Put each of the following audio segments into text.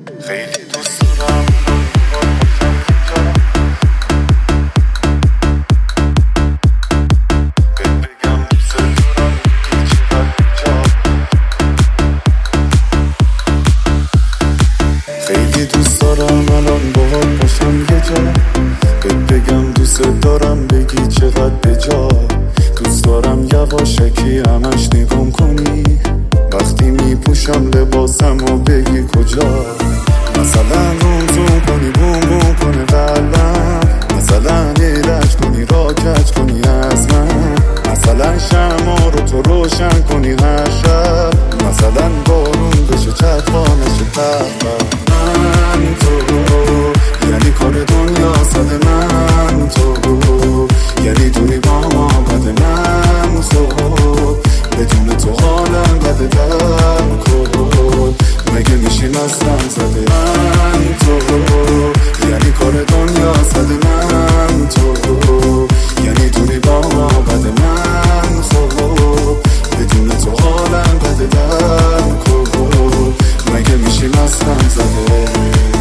خیلی دوست دارم خیلی دوست دارم الان باهات باشم یه جا بهت بگم دوست دارم بگی چقدر بجا دوست دارم یواشکی همش نگام کنی وقتی میپوشم لباسم و بگی کجا مثلا روم زوم کنی بوم بوم کنه قلبم مثلا ایرج کنی را کج کنی از من مثلا شمع رو تو روشن کنی هر شب مثلا بارون بشه چطفا نشه تخبر من تو یعنی کار دنیا صد من تو یعنی دوری با ما بد من خود بدون تو حالم بد در کن مگه میشیم اصلا زده من تو یعنی کار دنیا صد من تو یعنی دوری با ما بد من خود بدون تو حالم بد در کن مگه میشیم اصلا زده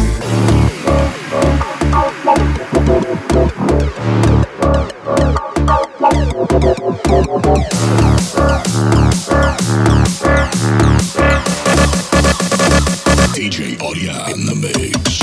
DJ Audio in the mix.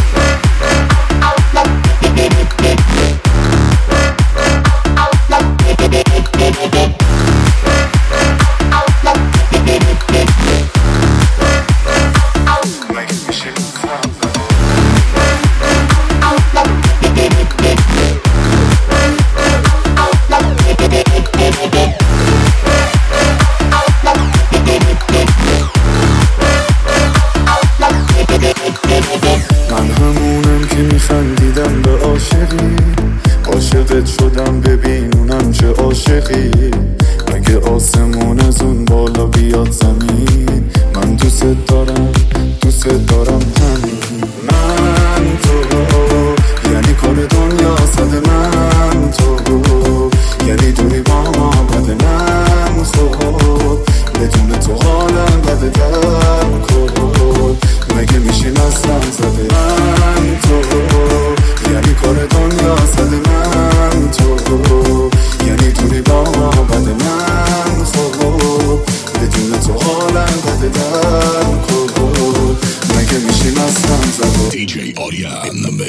خندیدم به عاشقی عاشقت شدم ببین اونم چه عاشقی مگه آسمون از اون بالا بیاد زمین من دوست دارم همین من تو یعنی کار دنیا صد من تو یعنی دوری با ما بد من خود بدون تو حالم بد در کن مگه میشین اصلا زده من تو یعنی کار دنیا صد من تو یعنی دوری با ما بد من خود بدون تو حالم بد در کن مگه میشین اصلا زده DJ Audio in the mix.